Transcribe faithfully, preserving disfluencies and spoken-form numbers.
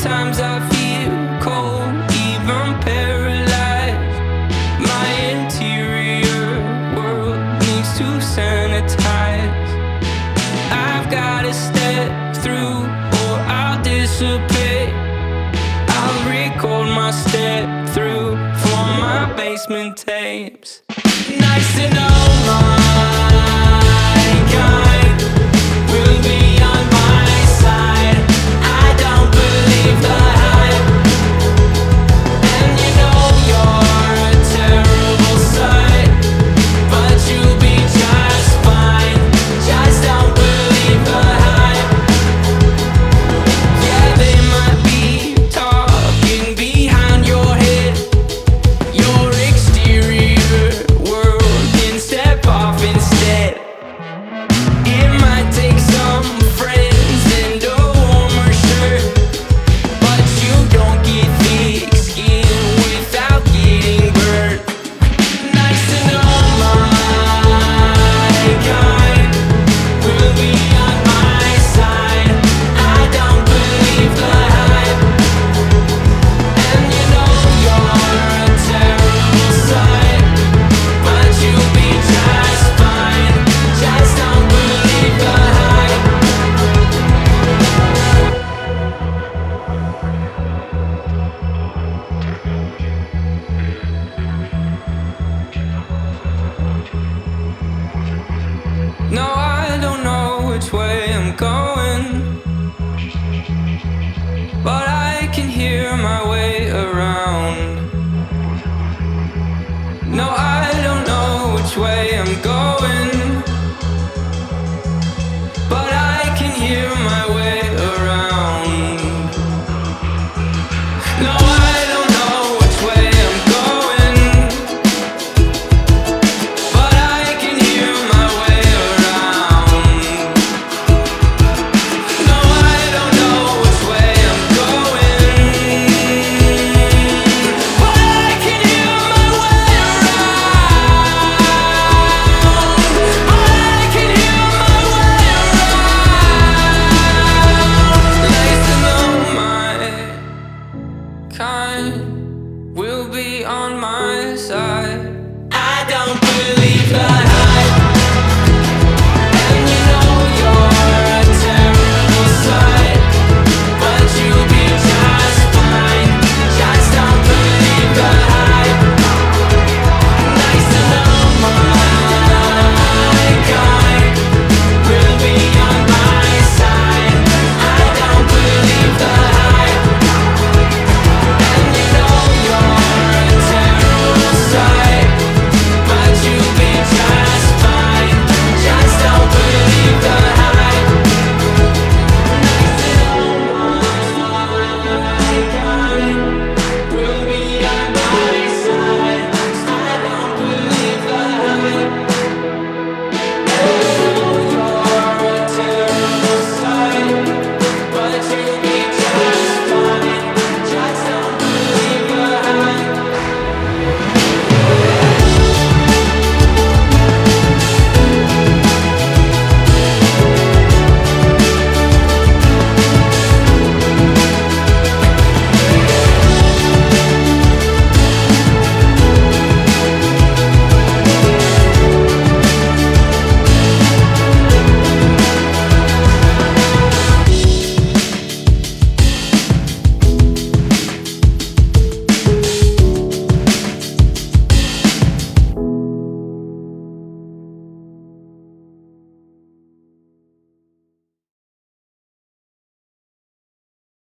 Sometimes I feel cold, even paralyzed. My interior world needs to sanitize. I've gotta step through or I'll dissipate. I'll record my step through for my basement tapes. Nice to know my kind will be on my side. I don't believe the hype, and you know you're a terrible sight, but you'll be just fine. Just don't believe the hype. Yeah, they might be talking behind your head. Your exterior world can step off instead. It might take some friends and a warmer shirt, but you don't get thick skin without getting burnt. Nice to know my kind will be on my side. I don't believe the hype, and you know you're a terrible sight, but you'll be just fine. Just don't believe the hype. No, I don't know which way I'm going, but I can hear my way around. No, I don't know which way I'm going, but I can hear my way around. No, I don't know which way I'm going, but I can hear my way around. No, I don't know which way I'm going, but I can hear my way around. But I can hear my way around. Nice to know my kind will be on my side. I don't believe the hype.